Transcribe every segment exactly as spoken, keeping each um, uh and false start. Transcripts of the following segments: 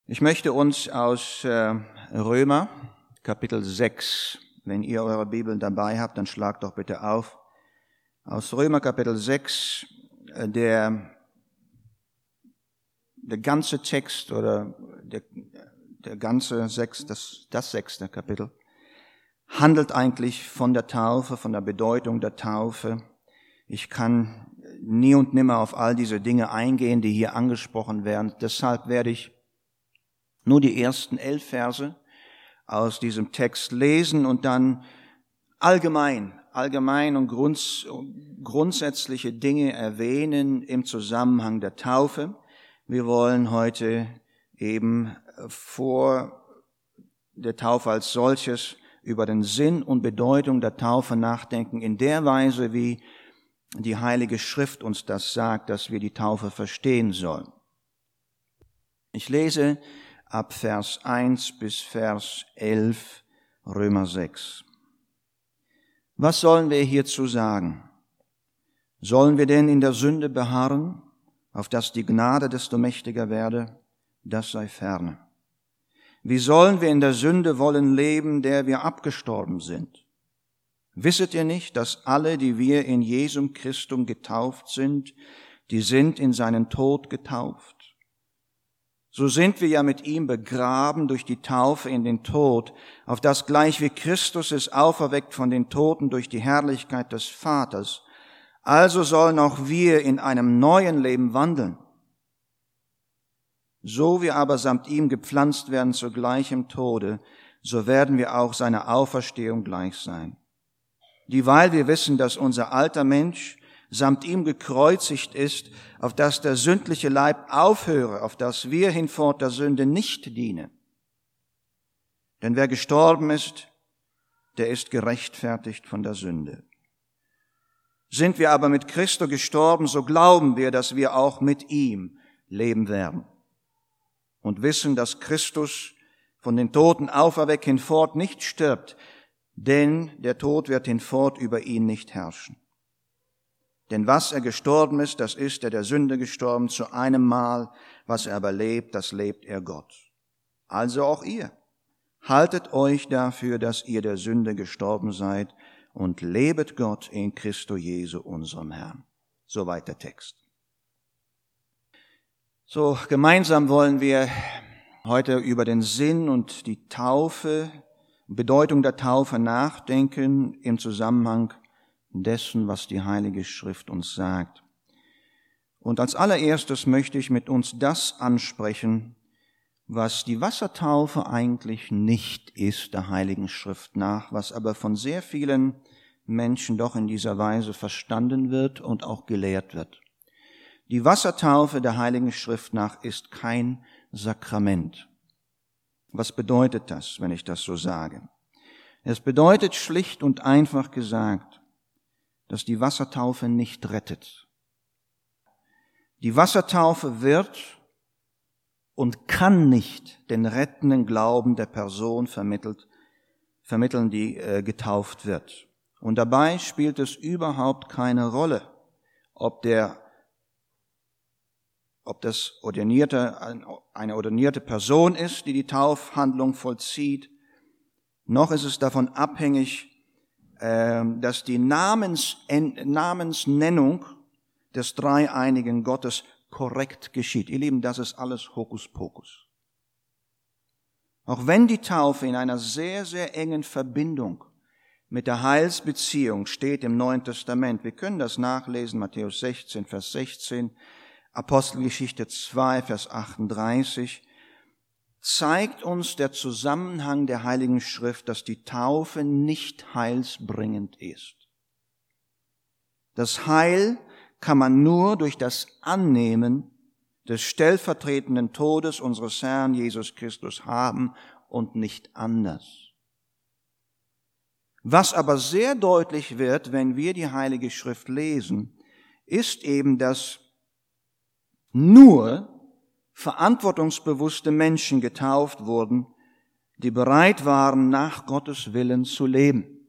Ich möchte uns aus äh, Römer Kapitel sechs, wenn ihr eure Bibeln dabei habt, dann schlagt doch bitte auf. Aus Römer Kapitel sechs, äh, der, der ganze Text oder der, der ganze sechs, das, das sechste Kapitel, handelt eigentlich von der Taufe, von der Bedeutung der Taufe. Ich kann nie und nimmer auf all diese Dinge eingehen, die hier angesprochen werden. Deshalb werde ich nur die ersten elf Verse aus diesem Text lesen und dann allgemein, allgemein und grunds, grundsätzliche Dinge erwähnen im Zusammenhang der Taufe. Wir wollen heute eben vor der Taufe als solches über den Sinn und Bedeutung der Taufe nachdenken, in der Weise, wie die Heilige Schrift uns das sagt, dass wir die Taufe verstehen sollen. Ich lese ab Vers eins bis Vers elf, Römer sechs. Was sollen wir hierzu sagen? Sollen wir denn in der Sünde beharren, auf dass die Gnade desto mächtiger werde? Das sei ferne. Wie sollen wir in der Sünde wollen leben, der wir abgestorben sind? Wisset ihr nicht, dass alle, die wir in Jesum Christum getauft sind, die sind in seinen Tod getauft? So sind wir ja mit ihm begraben durch die Taufe in den Tod, auf dass gleich wie Christus ist auferweckt von den Toten durch die Herrlichkeit des Vaters, also sollen auch wir in einem neuen Leben wandeln. So wir aber samt ihm gepflanzt werden zu gleichem Tode, so werden wir auch seiner Auferstehung gleich sein. Dieweil wir wissen, dass unser alter Mensch samt ihm gekreuzigt ist, auf dass der sündliche Leib aufhöre, auf dass wir hinfort der Sünde nicht dienen. Denn wer gestorben ist, der ist gerechtfertigt von der Sünde. Sind wir aber mit Christo gestorben, so glauben wir, dass wir auch mit ihm leben werden. Und wissen, dass Christus von den Toten auferweckt hinfort nicht stirbt, denn der Tod wird hinfort über ihn nicht herrschen. Denn was er gestorben ist, das ist er der Sünde gestorben zu einem Mal, was er aber lebt, das lebt er Gott. Also auch ihr, haltet euch dafür, dass ihr der Sünde gestorben seid und lebet Gott in Christo Jesu, unserem Herrn. Soweit der Text. So, gemeinsam wollen wir heute über den Sinn und die Taufe, Bedeutung der Taufe nachdenken im Zusammenhang dessen, was die Heilige Schrift uns sagt. Und als allererstes möchte ich mit uns das ansprechen, was die Wassertaufe eigentlich nicht ist, der Heiligen Schrift nach, was aber von sehr vielen Menschen doch in dieser Weise verstanden wird und auch gelehrt wird. Die Wassertaufe der Heiligen Schrift nach ist kein Sakrament. Was bedeutet das, wenn ich das so sage? Es bedeutet schlicht und einfach gesagt, dass die Wassertaufe nicht rettet. Die Wassertaufe wird und kann nicht den rettenden Glauben der Person vermittelt, vermitteln, die äh, getauft wird. Und dabei spielt es überhaupt keine Rolle, ob der, ob das ordinierte, eine ordinierte Person ist, die die Taufhandlung vollzieht, noch ist es davon abhängig, dass die Namens, Namensnennung des dreieinigen Gottes korrekt geschieht. Ihr Lieben, das ist alles Hokuspokus. Auch wenn die Taufe in einer sehr, sehr engen Verbindung mit der Heilsbeziehung steht im Neuen Testament, wir können das nachlesen, Matthäus sechzehn, Vers sechzehn, Apostelgeschichte zwei, Vers achtunddreißig, zeigt uns der Zusammenhang der Heiligen Schrift, dass die Taufe nicht heilsbringend ist. Das Heil kann man nur durch das Annehmen des stellvertretenden Todes unseres Herrn Jesus Christus haben und nicht anders. Was aber sehr deutlich wird, wenn wir die Heilige Schrift lesen, ist eben, dass nur verantwortungsbewusste Menschen getauft wurden, die bereit waren, nach Gottes Willen zu leben.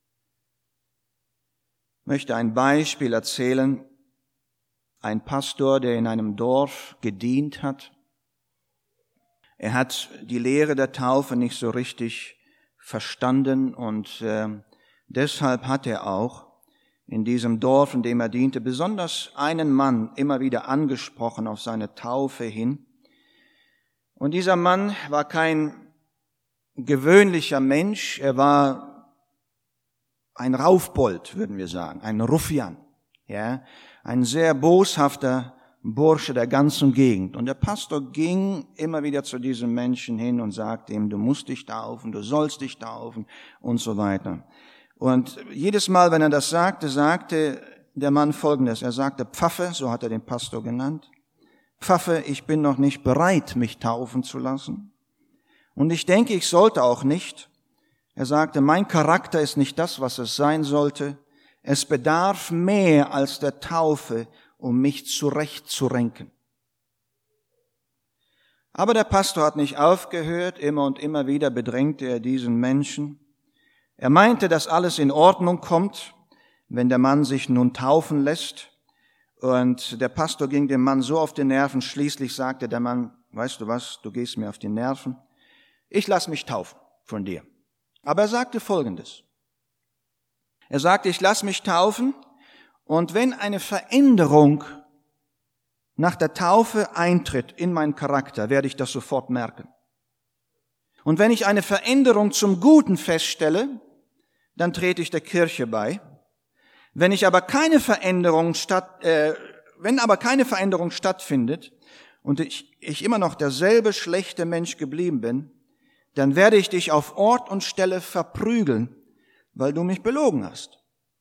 Ich möchte ein Beispiel erzählen. Ein Pastor, der in einem Dorf gedient hat, Er hat die Lehre der Taufe nicht so richtig verstanden und äh, deshalb hat er auch in diesem Dorf, in dem er diente, besonders einen Mann immer wieder angesprochen auf seine Taufe hin. Und dieser Mann war kein gewöhnlicher Mensch, er war ein Raufbold, würden wir sagen, ein Ruffian, ja, ein sehr boshafter Bursche der ganzen Gegend. Und der Pastor ging immer wieder zu diesem Menschen hin und sagte ihm, du musst dich taufen, du sollst dich taufen und so weiter. Und jedes Mal, wenn er das sagte, sagte der Mann Folgendes. Er sagte, Pfaffe, so hat er den Pastor genannt, Pfaffe, ich bin noch nicht bereit, mich taufen zu lassen. Und ich denke, ich sollte auch nicht. Er sagte, mein Charakter ist nicht das, was es sein sollte. Es bedarf mehr als der Taufe, um mich zurechtzurenken. Aber der Pastor hat nicht aufgehört, immer und immer wieder bedrängte er diesen Menschen. Er meinte, dass alles in Ordnung kommt, wenn der Mann sich nun taufen lässt. Und der Pastor ging dem Mann so auf die Nerven, schließlich sagte der Mann, weißt du was, du gehst mir auf die Nerven, ich lass mich taufen von dir. Aber er sagte Folgendes. Er sagte, ich lass mich taufen, und wenn eine Veränderung nach der Taufe eintritt in meinen Charakter, werde ich das sofort merken. Und wenn ich eine Veränderung zum Guten feststelle, dann trete ich der Kirche bei. Wenn ich aber keine Veränderung statt, äh, wenn aber keine Veränderung stattfindet und ich, ich immer noch derselbe schlechte Mensch geblieben bin, dann werde ich dich auf Ort und Stelle verprügeln, weil du mich belogen hast.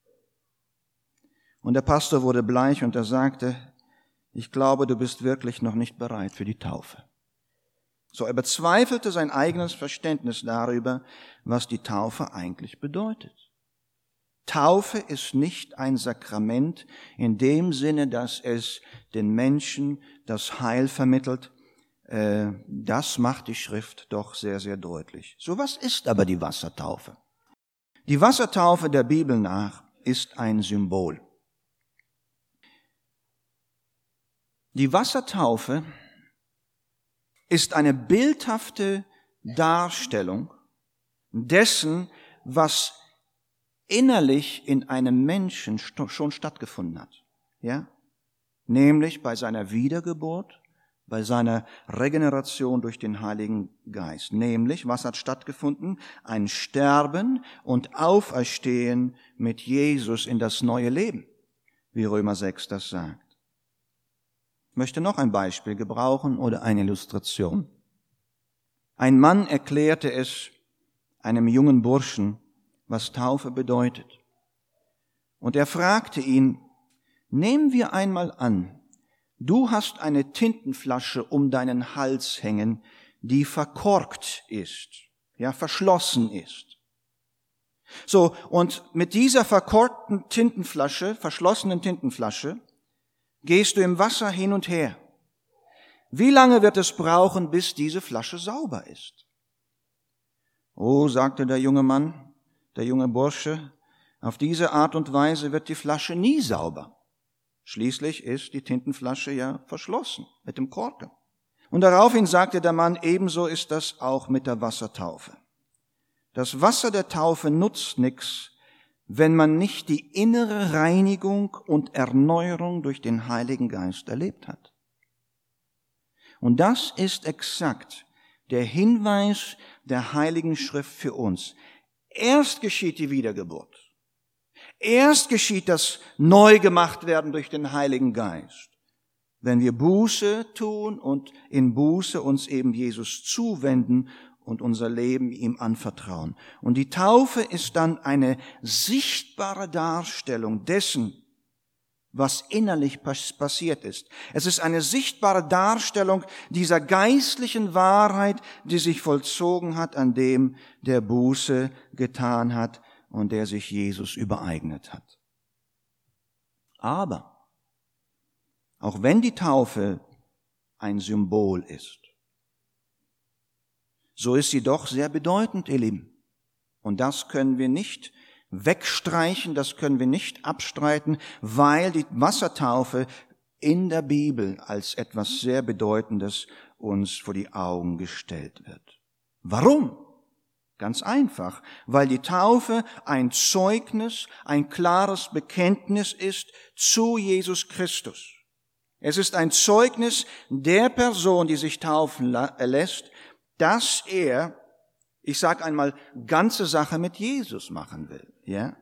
Und der Pastor wurde bleich und er sagte, ich glaube, du bist wirklich noch nicht bereit für die Taufe. So, er bezweifelte sein eigenes Verständnis darüber, was die Taufe eigentlich bedeutet. Taufe ist nicht ein Sakrament in dem Sinne, dass es den Menschen das Heil vermittelt. Das macht die Schrift doch sehr, sehr deutlich. So, was ist aber die Wassertaufe? Die Wassertaufe der Bibel nach ist ein Symbol. Die Wassertaufe ist eine bildhafte Darstellung dessen, was innerlich in einem Menschen schon stattgefunden hat. Ja? Nämlich bei seiner Wiedergeburt, bei seiner Regeneration durch den Heiligen Geist. Nämlich, was hat stattgefunden? Ein Sterben und Auferstehen mit Jesus in das neue Leben, wie Römer sechs das sagt. Ich möchte noch ein Beispiel gebrauchen oder eine Illustration. Ein Mann erklärte es einem jungen Burschen, was Taufe bedeutet. Und er fragte ihn, nehmen wir einmal an, du hast eine Tintenflasche um deinen Hals hängen, die verkorkt ist, ja, verschlossen ist. So, und mit dieser verkorkten Tintenflasche, verschlossenen Tintenflasche, gehst du im Wasser hin und her. Wie lange wird es brauchen, bis diese Flasche sauber ist? Oh, sagte der junge Mann, der junge Bursche, auf diese Art und Weise wird die Flasche nie sauber. Schließlich ist die Tintenflasche ja verschlossen mit dem Korken. Und daraufhin sagte der Mann, ebenso ist das auch mit der Wassertaufe. Das Wasser der Taufe nutzt nichts, wenn man nicht die innere Reinigung und Erneuerung durch den Heiligen Geist erlebt hat. Und das ist exakt der Hinweis der Heiligen Schrift für uns. Erst geschieht die Wiedergeburt. Erst geschieht das Neugemachtwerden durch den Heiligen Geist. Wenn wir Buße tun und in Buße uns eben Jesus zuwenden und unser Leben ihm anvertrauen. Und die Taufe ist dann eine sichtbare Darstellung dessen, was innerlich passiert ist. Es ist eine sichtbare Darstellung dieser geistlichen Wahrheit, die sich vollzogen hat an dem, der Buße getan hat und der sich Jesus übereignet hat. Aber, auch wenn die Taufe ein Symbol ist, so ist sie doch sehr bedeutend, ihr Lieben. Und das können wir nicht wegstreichen, das können wir nicht abstreiten, weil die Wassertaufe in der Bibel als etwas sehr Bedeutendes uns vor die Augen gestellt wird. Warum? Ganz einfach, weil die Taufe ein Zeugnis, ein klares Bekenntnis ist zu Jesus Christus. Es ist ein Zeugnis der Person, die sich taufen lässt, dass er, ich sage einmal, ganze Sache mit Jesus machen will. Ja?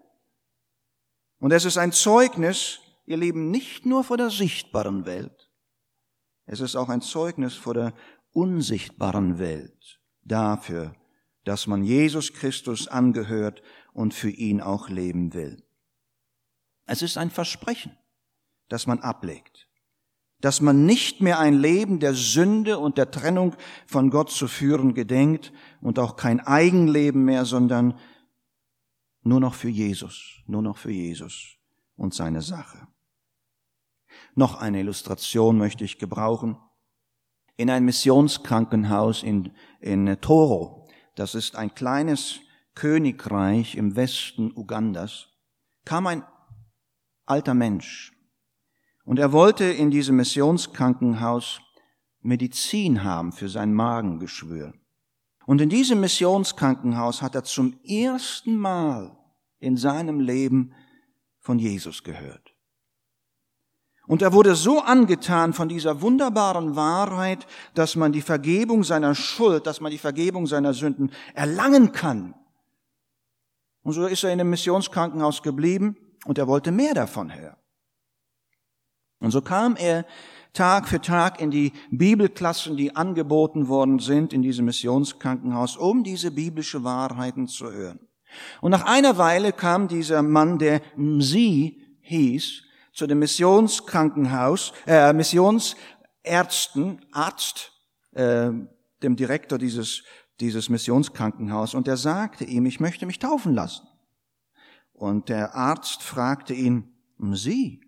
Und es ist ein Zeugnis, ihr Lieben, nicht nur vor der sichtbaren Welt. Es ist auch ein Zeugnis vor der unsichtbaren Welt dafür, dass man Jesus Christus angehört und für ihn auch leben will. Es ist ein Versprechen, das man ablegt, dass man nicht mehr ein Leben der Sünde und der Trennung von Gott zu führen gedenkt und auch kein Eigenleben mehr, sondern nur noch für Jesus, nur noch für Jesus und seine Sache. Noch eine Illustration möchte ich gebrauchen. In ein Missionskrankenhaus in, in Toro, das ist ein kleines Königreich im Westen Ugandas, kam ein alter Mensch. Und er wollte in diesem Missionskrankenhaus Medizin haben für sein Magengeschwür. Und in diesem Missionskrankenhaus hat er zum ersten Mal in seinem Leben von Jesus gehört. Und er wurde so angetan von dieser wunderbaren Wahrheit, dass man die Vergebung seiner Schuld, dass man die Vergebung seiner Sünden erlangen kann. Und so ist er in dem Missionskrankenhaus geblieben und er wollte mehr davon hören. Und so kam er Tag für Tag in die Bibelklassen, die angeboten worden sind in diesem Missionskrankenhaus, um diese biblische Wahrheiten zu hören. Und nach einer Weile kam dieser Mann, der Msi hieß, zu dem Missionskrankenhaus, äh, Missionsärzten, Arzt, äh, dem Direktor dieses, dieses Missionskrankenhaus, und er sagte ihm, ich möchte mich taufen lassen. Und der Arzt fragte ihn, Sie,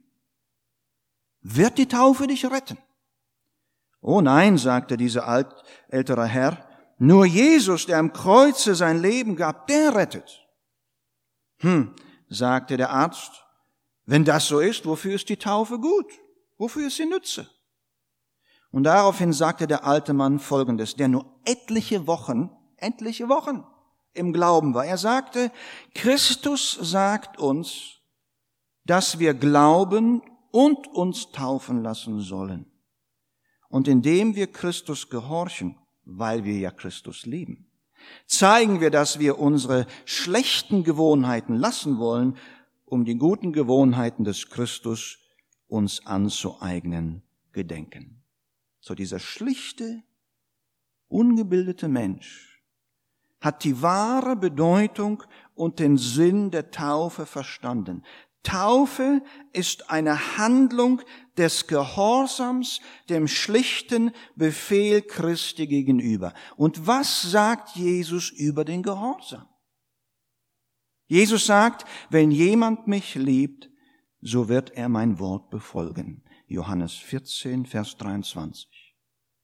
wird die Taufe dich retten? Oh nein, sagte dieser alt, ältere Herr, nur Jesus, der am Kreuze sein Leben gab, der rettet. Hm, sagte der Arzt, wenn das so ist, wofür ist die Taufe gut? Wofür ist sie Nütze? Und daraufhin sagte der alte Mann Folgendes, der nur etliche Wochen, etliche Wochen im Glauben war. Er sagte, Christus sagt uns, dass wir glauben und uns taufen lassen sollen. Und indem wir Christus gehorchen, weil wir ja Christus lieben, zeigen wir, dass wir unsere schlechten Gewohnheiten lassen wollen, um die guten Gewohnheiten des Christus uns anzueignen gedenken. So dieser schlichte, ungebildete Mensch hat die wahre Bedeutung und den Sinn der Taufe verstanden. Taufe ist eine Handlung des Gehorsams dem schlichten Befehl Christi gegenüber. Und was sagt Jesus über den Gehorsam? Jesus sagt, wenn jemand mich liebt, so wird er mein Wort befolgen. Johannes vierzehn, Vers dreiundzwanzig.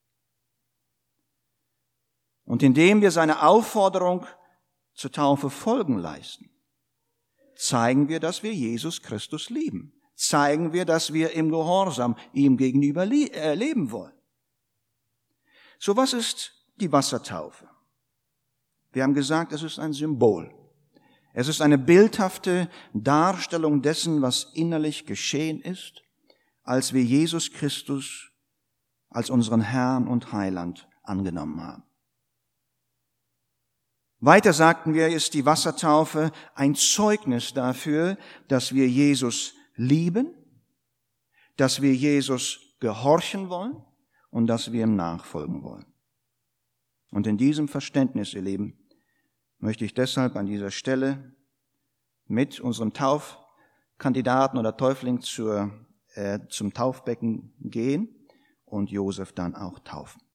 Und indem wir seine Aufforderung zur Taufe Folgen leisten, zeigen wir, dass wir Jesus Christus lieben. Zeigen wir, dass wir im Gehorsam ihm gegenüber leben wollen. So, was ist die Wassertaufe? Wir haben gesagt, es ist ein Symbol. Es ist eine bildhafte Darstellung dessen, was innerlich geschehen ist, als wir Jesus Christus als unseren Herrn und Heiland angenommen haben. Weiter sagten wir, ist die Wassertaufe ein Zeugnis dafür, dass wir Jesus lieben, dass wir Jesus gehorchen wollen und dass wir ihm nachfolgen wollen. Und in diesem Verständnis, ihr Lieben, möchte ich deshalb an dieser Stelle mit unserem Taufkandidaten oder Täufling zur, äh, zum Taufbecken gehen und Josef dann auch taufen.